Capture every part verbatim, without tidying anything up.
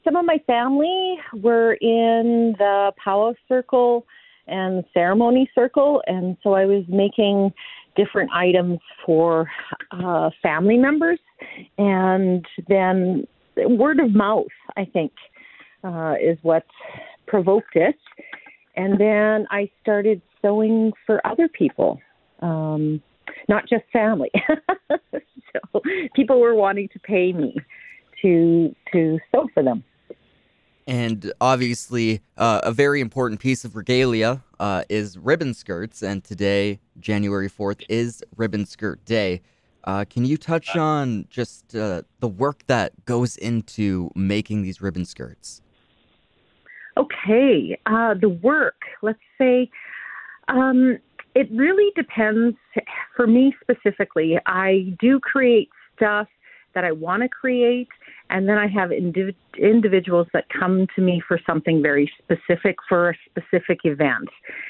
Some of my family were in the powwow circle and ceremony circle, and so I was making different items for uh, family members, and then word of mouth, I think, uh, is what provoked it. And then I started sewing for other people, um, not just family. So people were wanting to pay me to to sew for them. And obviously, uh, a very important piece of regalia uh, is ribbon skirts. And today, January fourth, is Ribbon Skirt Day. Uh, can you touch on just uh, the work that goes into making these ribbon skirts? Okay, uh, the work, let's say, um, it really depends. For me specifically, I do create stuff that I want to create, and then I have indiv- individuals that come to me for something very specific for a specific event.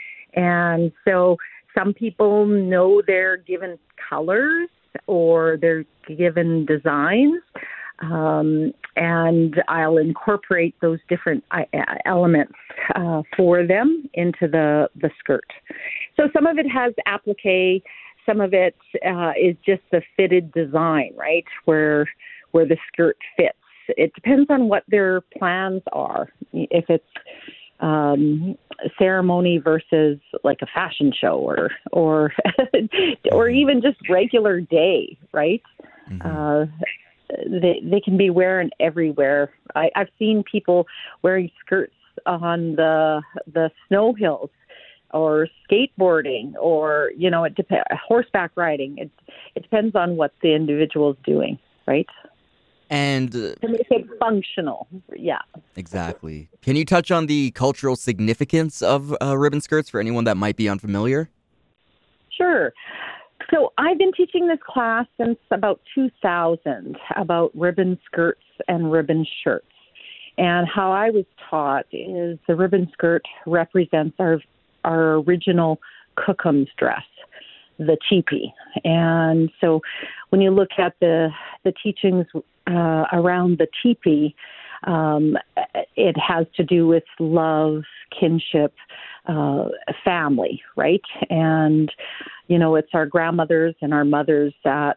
And so some people know they're given colors or they're given designs, um, and I'll incorporate those different uh, elements uh, for them into the, the skirt. So some of it has applique, some of it uh, is just the fitted design, right, where where the skirt fits. It depends on what their plans are. If it's um, ceremony versus like a fashion show, or or or even just regular day, right? Mm-hmm. Uh, they they can be worn everywhere. I, I've seen people wearing skirts on the the snow hills, or skateboarding, or you know, it depends. Horseback riding. It it depends on what the individual is doing, right? And uh, To make it functional, yeah. exactly. Can you touch on the cultural significance of uh, ribbon skirts for anyone that might be unfamiliar? Sure. So I've been teaching this class since about two thousand about ribbon skirts and ribbon shirts. And how I was taught is the ribbon skirt represents our our original Cookham's dress, the teepee. And so when you look at the the teachings uh, around the teepee, um, it has to do with love, kinship, uh, family, right? And, you know, it's our grandmothers and our mothers that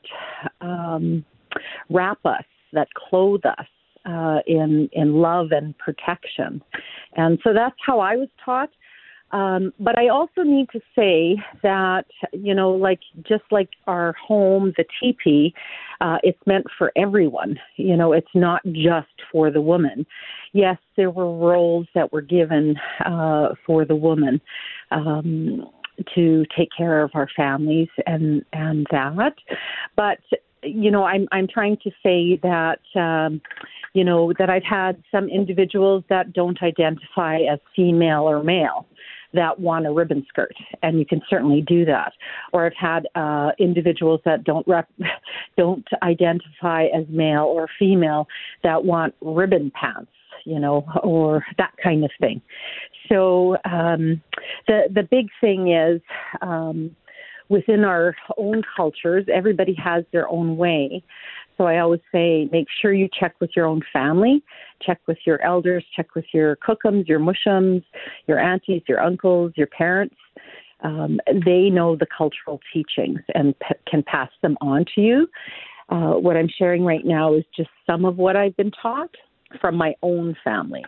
um, wrap us, that clothe us uh, in, in love and protection. And so that's how I was taught. Um, but I also need to say that, you know, like just like our home, the teepee, uh, it's meant for everyone. You know, it's not just for the woman. Yes, there were roles that were given uh, for the woman um, to take care of our families and and that. But you know, I'm I'm trying to say that. Um, you know, that I've had some individuals that don't identify as female or male that want a ribbon skirt, and you can certainly do that. Or I've had uh, individuals that don't rep- don't identify as male or female that want ribbon pants, you know, or that kind of thing. So um, the the big thing is um, within our own cultures, everybody has their own way. So I always say, make sure you check with your own family, check with your elders, check with your cookums, your mushums, your aunties, your uncles, your parents. Um, they know the cultural teachings and p- can pass them on to you. Uh, what I'm sharing right now is just some of what I've been taught from my own family.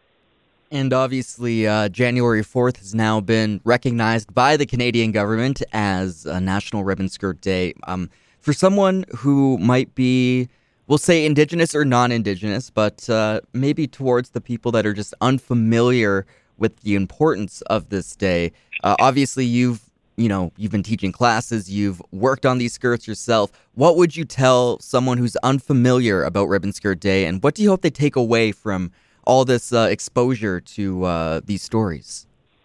And obviously, uh, January fourth has now been recognized by the Canadian government as a National Ribbon Skirt Day. Um, for someone who might be, we'll say Indigenous or non-Indigenous, but uh, maybe towards the people that are just unfamiliar with the importance of this day, uh, obviously you've, you know, you've been teaching classes, you've worked on these skirts yourself. What would you tell someone who's unfamiliar about Ribbon Skirt Day, and what do you hope they take away from all this uh, exposure to uh, these stories?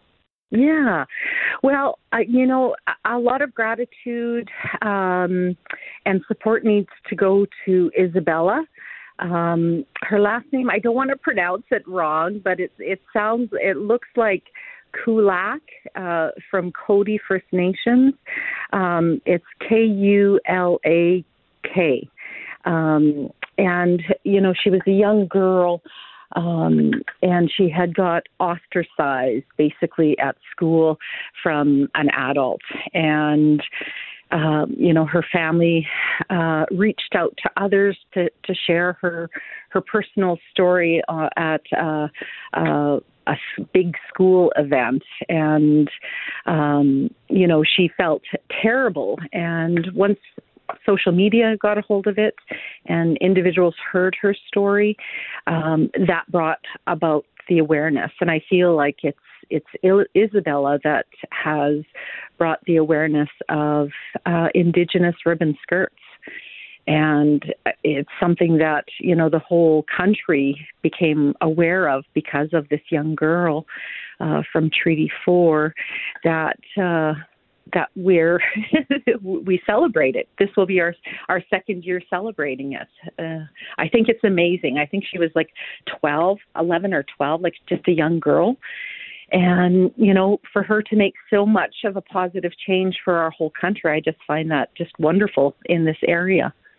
Yeah. Well, uh, you know, a, a lot of gratitude um, and support needs to go to Isabella. Um, her last name, I don't want to pronounce it wrong, but it, it sounds, it looks like Kulak uh, from Cody First Nations. Um, it's K U L A K. Um, and, you know, she was a young girl Um, and she had got ostracized basically at school from an adult. And Um, you know, her family uh, reached out to others to, to share her her personal story uh, at uh, uh, a big school event, and um, you know, she felt terrible. And once social media got a hold of it, and individuals heard her story, um, that brought about the awareness. And I feel like it's it's Isabella that has brought the awareness of uh, Indigenous ribbon skirts. And it's something that, you know, the whole country became aware of because of this young girl uh, from Treaty four that uh, that we're we celebrate it. This will be our our second year celebrating it. Uh, I think it's amazing. I think she was like twelve, eleven or twelve, like just a young girl. And, you know, for her to make so much of a positive change for our whole country, I just find that just wonderful in this area.